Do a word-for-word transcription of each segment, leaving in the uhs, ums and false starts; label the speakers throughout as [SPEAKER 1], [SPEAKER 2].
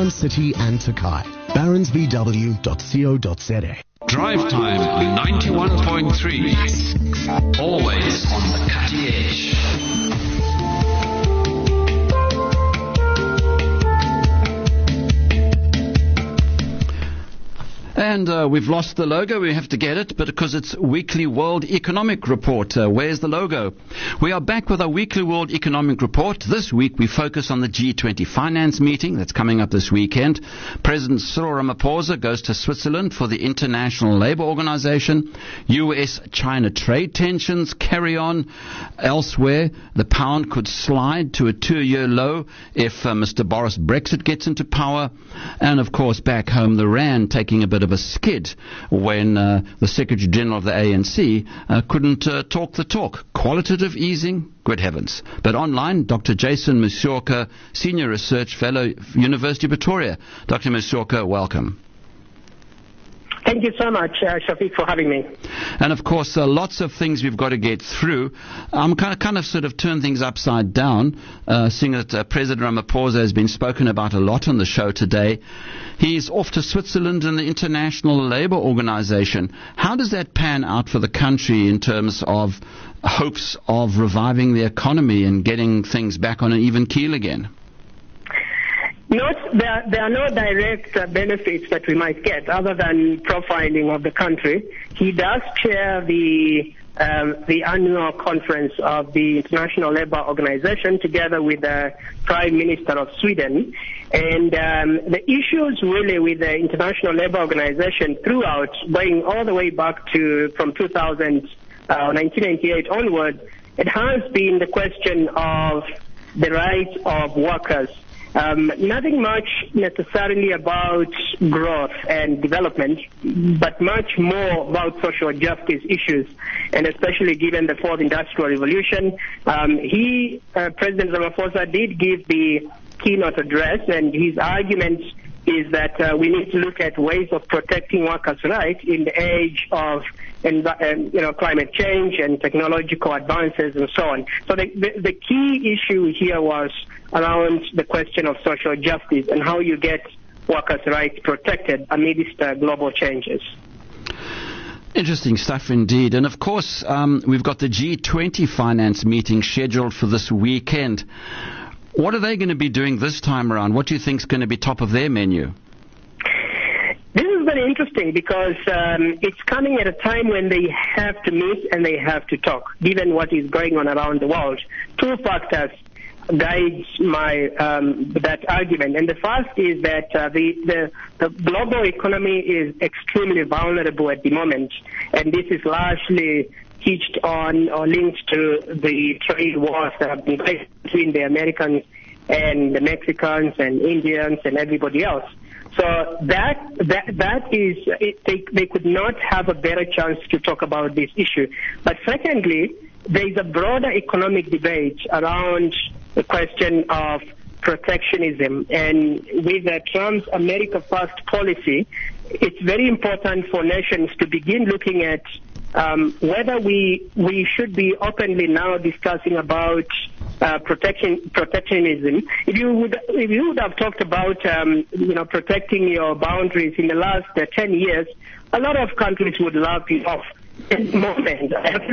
[SPEAKER 1] Taiwan City and Takai. barons v w dot co dot z a.
[SPEAKER 2] Drive Time ninety-one point three. Always on the cutting edge.
[SPEAKER 3] And uh, we've lost the logo. We have to get it, but because it's Weekly World Economic Report. Uh, where's the logo? We are back with our Weekly World Economic Report. This week we focus on the G twenty finance meeting that's coming up this weekend. President Cyril Ramaphosa goes to Switzerland for the International Labour Organization. U S China trade tensions carry on elsewhere. The pound could slide to a two-year low if uh, Mister Boris Brexit gets into power. And of course, back home, the Rand taking a bit of a skid when uh, the Secretary General of the A N C uh, couldn't uh, talk the talk. Qualitative easing? Good heavens. But online, Doctor Jason Musyoka, Senior Research Fellow, University of Pretoria. Doctor Musyoka, welcome.
[SPEAKER 4] Thank you so much, uh, Shafiq, for having me.
[SPEAKER 3] And of course, uh, lots of things we've got to get through. I'm kind of, kind of sort of turn things upside down, uh, seeing that uh, President Ramaphosa has been spoken about a lot on the show today. He's off to Switzerland and the International Labour Organization. How does that pan out for the country in terms of hopes of reviving the economy and getting things back on an even keel again?
[SPEAKER 4] Not, there, there are no direct uh, benefits that we might get other than profiling of the country. He does chair the um, the annual conference of the International Labour Organization together with the Prime Minister of Sweden. And um, the issues really with the International Labour Organization throughout, going all the way back to from two thousand, uh, nineteen ninety-eight onward, it has been the question of the rights of workers. Um, nothing much necessarily about growth and development, but much more about social justice issues, and especially given the fourth industrial revolution. Um, he, uh, President Ramaphosa, did give the keynote address, and his argument is that uh, we need to look at ways of protecting workers' rights in the age of env- um, you know, climate change and technological advances and so on. So the, the, the key issue here was around the question of social justice and how you get workers' rights protected amidst uh, global changes.
[SPEAKER 3] Interesting stuff indeed. And of course, um, we've got the G twenty finance meeting scheduled for this weekend. What are they going to be doing this time around? What do you think is going to be top of their menu?
[SPEAKER 4] This is very interesting because um, it's coming at a time when they have to meet and they have to talk, given what is going on around the world. Two factors guide my um, that argument. And the first is that uh, the, the, the global economy is extremely vulnerable at the moment, and this is largely hitched on or linked to the trade wars that have been going between the Americans and the Mexicans and Indians and everybody else. So that that that is it, they they could not have a better chance to talk about this issue. But secondly, there is a broader economic debate around the question of protectionism, and with uh, Trump's America First policy, it's very important for nations to begin looking at Um, whether we we should be openly now discussing about uh, protection protectionism. If you would if you would have talked about um, you know protecting your boundaries in the last uh, ten years, a lot of countries would laugh you off. At the moment,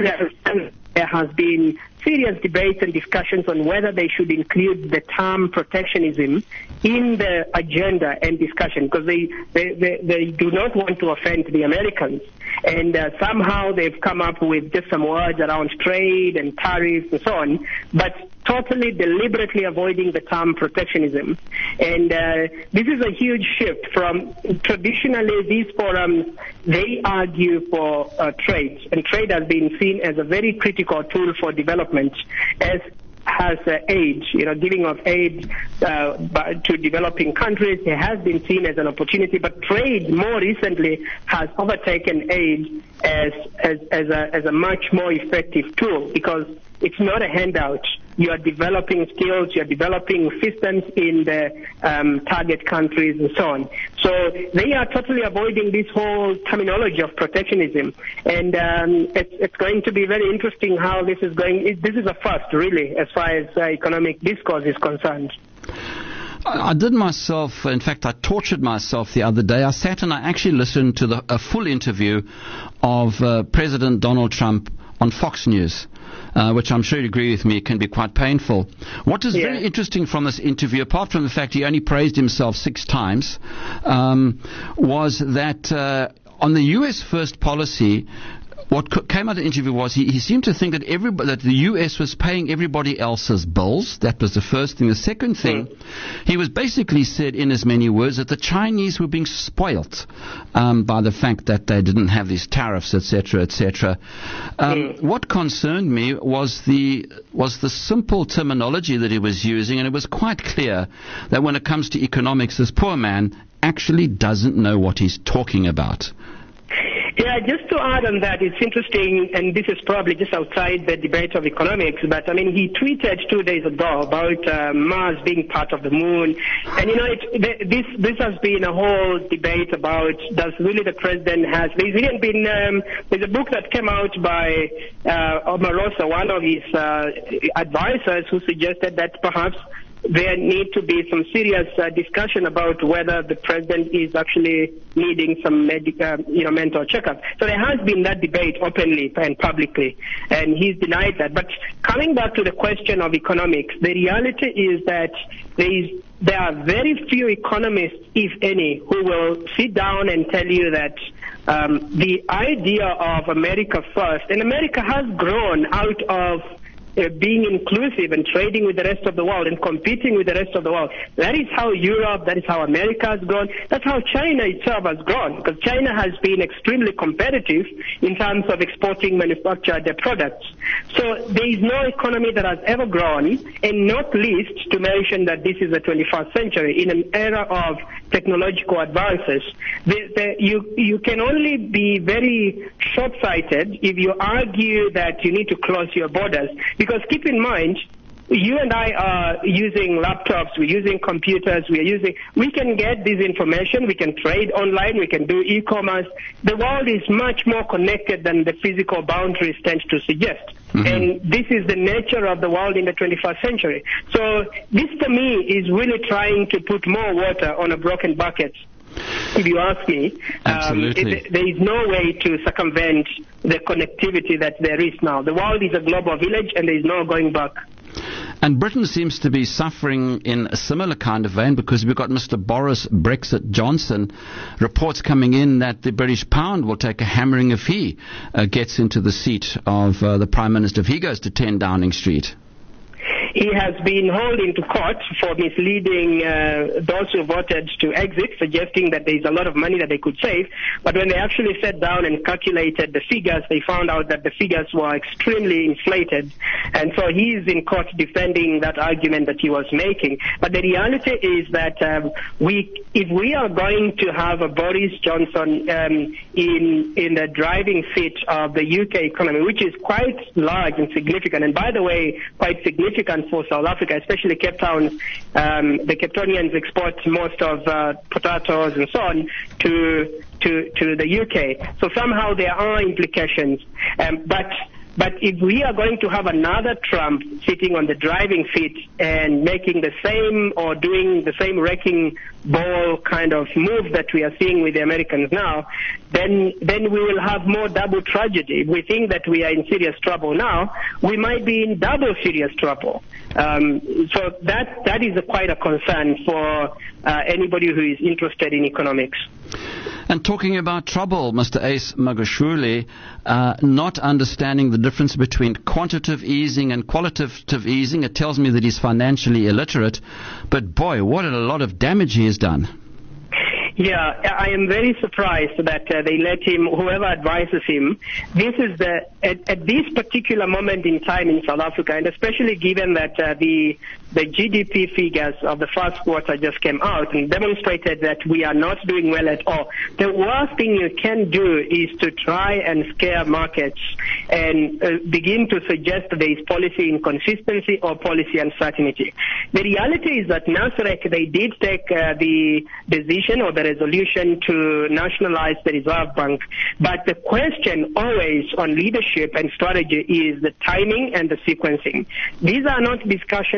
[SPEAKER 4] there has been serious debates and discussions on whether they should include the term protectionism in the agenda and discussion, because they, they, they, they do not want to offend the Americans. And uh, somehow they've come up with just some words around trade and tariffs and so on, but totally deliberately avoiding the term protectionism. And uh, this is a huge shift from traditionally these forums, they argue for uh, trade, and trade has been seen as a very critical tool for development, as has uh, aid, you know, giving of aid uh, to developing countries. It has been seen as an opportunity, but trade more recently has overtaken aid as as, as, a, as a much more effective tool, because it's not a handout. You are developing skills, you are developing systems in the um, target countries and so on. So they are totally avoiding this whole terminology of protectionism. And um, it's, it's going to be very interesting how this is going. It, this is a first, really, as far as uh, economic discourse is concerned.
[SPEAKER 3] I, I did myself, in fact, I tortured myself the other day. I sat and I actually listened to the, a full interview of uh, President Donald Trump on Fox News. Uh, which I'm sure you'd agree with me can be quite painful. What is yeah. very interesting from this interview, apart from the fact he only praised himself six times, um, was that uh, on the U S first policy, what came out of the interview was he, he seemed to think that everybody, that the U S was paying everybody else's bills. That was the first thing. The second thing, mm. he was basically said in as many words that the Chinese were being spoilt um, by the fact that they didn't have these tariffs, et cetera, et cetera. Um, mm. What concerned me was the was the simple terminology that he was using, and it was quite clear that when it comes to economics, this poor man actually doesn't know what he's talking about.
[SPEAKER 4] Yeah, just to add on that, it's interesting, and this is probably just outside the debate of economics, but I mean, he tweeted two days ago about uh, Mars being part of the moon, and you know, it, this this has been a whole debate about does really the president has. There's even been um, there's a book that came out by uh, Omarosa, one of his uh, advisors, who suggested that perhaps there need to be some serious uh, discussion about whether the president is actually needing some medic, uh, you know, mental checkup. So there has been that debate openly and publicly, and he's denied that. But coming back to the question of economics, the reality is that there is there are very few economists, if any, who will sit down and tell you that um, the idea of America first, and America has grown out of Uh, being inclusive and trading with the rest of the world and competing with the rest of the world. That is how Europe, that is how America has grown. That's how China itself has grown, because China has been extremely competitive in terms of exporting manufactured products. So there is no economy that has ever grown, and not least to mention that this is the twenty-first century in an era of technological advances. The, the, you, you can only be very short-sighted if you argue that you need to close your borders. Because keep in mind, you and I are using laptops, we're using computers, we're using, we can get this information, we can trade online, we can do e-commerce. The world is much more connected than the physical boundaries tend to suggest. Mm-hmm. And this is the nature of the world in the twenty-first century. So this to me is really trying to put more water on a broken bucket. If you ask me, um, it, there is no way to circumvent the connectivity that there is now. The world is a global village, and there is no going back.
[SPEAKER 3] And Britain seems to be suffering in a similar kind of vein, because we've got Mister Boris Brexit Johnson, reports coming in that the British pound will take a hammering if he uh, gets into the seat of uh, the Prime Minister, if he goes to ten Downing Street.
[SPEAKER 4] He has been hauled into court for misleading uh, those who voted to exit, suggesting that there is a lot of money that they could save. But when they actually sat down and calculated the figures, they found out that the figures were extremely inflated. And so he is in court defending that argument that he was making. But the reality is that um, we, if we are going to have a Boris Johnson um, in in the driving seat of the U K economy, which is quite large and significant, and by the way, quite significant for South Africa, especially Cape Town. Um, the Cape Townians export most of uh, potatoes and so on to to to the U K. So somehow there are implications. Um, but but if we are going to have another Trump sitting on the driving seat and making the same or doing the same wrecking ball kind of move that we are seeing with the Americans now, then then we will have more double tragedy. If we think that we are in serious trouble now, we might be in double serious trouble. Um, so that that is a, quite a concern for uh, anybody who is interested in economics.
[SPEAKER 3] And talking about trouble, Mister Ace Magashule, uh, not understanding the difference between quantitative easing and qualitative easing, it tells me that he's financially illiterate. But boy, what a lot of damage he has done.
[SPEAKER 4] Yeah, I am very surprised that uh, they let him, whoever advises him, this is the, at, at this particular moment in time in South Africa, and especially given that uh, the the G D P figures of the first quarter just came out and demonstrated that we are not doing well at all. The worst thing you can do is to try and scare markets and uh, begin to suggest there is policy inconsistency or policy uncertainty. The reality is that Nasrec, they did take uh, the decision or the resolution to nationalize the Reserve Bank, but the question always on leadership and strategy is the timing and the sequencing. These are not discussions that you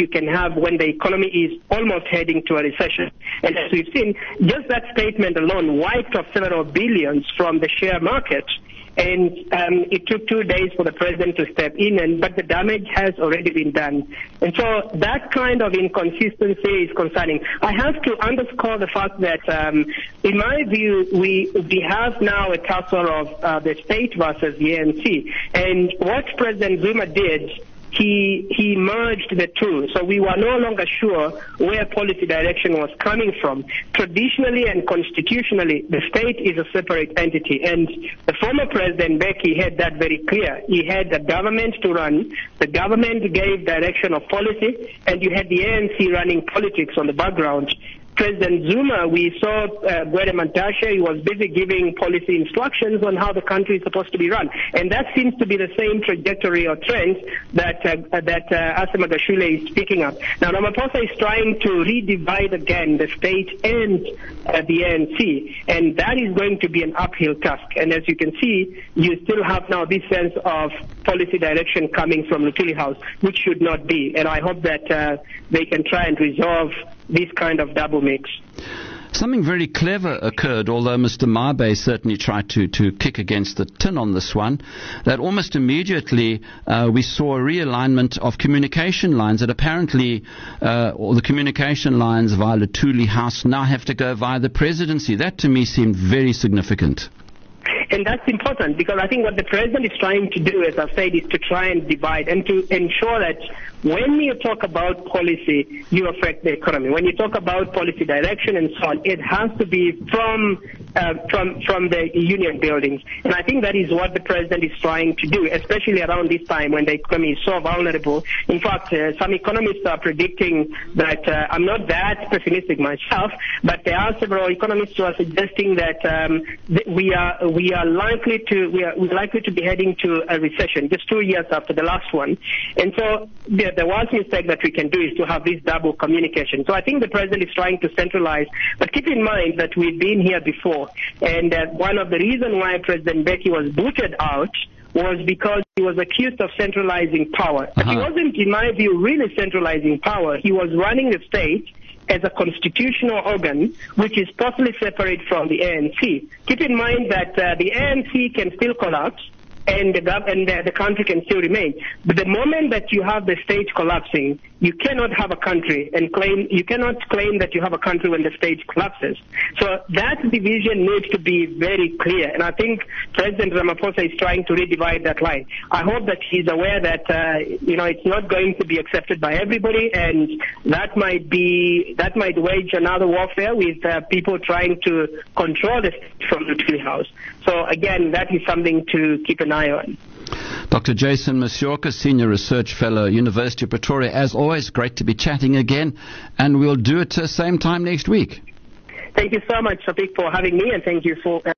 [SPEAKER 4] can have when the economy is almost heading to a recession. And as we've seen, just that statement alone wiped off several billions from the share market. And um, it took two days for the president to step in, and but the damage has already been done. And so that kind of inconsistency is concerning. I have to underscore the fact that, um, in my view, we we have now a tussle of uh, the state versus the A N C. And what President Zuma did, He he merged the two, so we were no longer sure where policy direction was coming from. Traditionally and constitutionally, the state is a separate entity, and the former President Mbeki had that very clear. He had the government to run, the government gave direction of policy, and you had the A N C running politics on the background. President Zuma, we saw uh, Gwede Mantashe, he was busy giving policy instructions on how the country is supposed to be run. And that seems to be the same trajectory or trend that uh, that uh, Asa Magashule is speaking of. Now, Ramaphosa is trying to redivide again the state and uh, the A N C, and that is going to be an uphill task. And as you can see, you still have now this sense of policy direction coming from Luthuli House, which should not be. And I hope that uh, they can try and resolve this kind of double mix.
[SPEAKER 3] Something very clever occurred, although Mister Mabe certainly tried to, to kick against the tin on this one, that almost immediately uh, we saw a realignment of communication lines, that apparently uh, all the communication lines via Luthuli House now have to go via the presidency. That to me seemed very significant.
[SPEAKER 4] And that's important, because I think what the president is trying to do, as I've said, is to try and divide and to ensure that when you talk about policy, you affect the economy. When you talk about policy direction and so on, it has to be from uh, from from the union buildings. And I think that is what the president is trying to do, especially around this time when the economy is so vulnerable. In fact, uh, some economists are predicting that, uh, I'm not that pessimistic myself, but there are several economists who are suggesting that um, th- we are we are likely to we are we're likely to be heading to a recession just two years after the last one. And so the, the worst mistake that we can do is to have this double communication. So I think the president is trying to centralize, but keep in mind that we've been here before, and uh, one of the reasons why President Mbeki was booted out was because he was accused of centralizing power. But uh-huh. He wasn't, in my view, really centralizing power. He was running the state as a constitutional organ, which is totally separate from the A N C. Keep in mind that uh, the A N C can still collapse, and the, gov- and the, the country can still remain. But the moment that you have the state collapsing, you cannot have a country and claim, you cannot claim that you have a country when the state collapses. So that division needs to be very clear. And I think President Ramaphosa is trying to redivide that line. I hope that he's aware that, uh, you know, it's not going to be accepted by everybody, and that might be, that might wage another warfare with uh, people trying to control the state from the Luthuli House. So again, that is something to keep an eye on.
[SPEAKER 3] Doctor Jason Masiorka, Senior Research Fellow, University of Pretoria. As always, great to be chatting again, and we'll do it uh, same time next week.
[SPEAKER 4] Thank you so much, Sadiq, for having me, and thank you for... Uh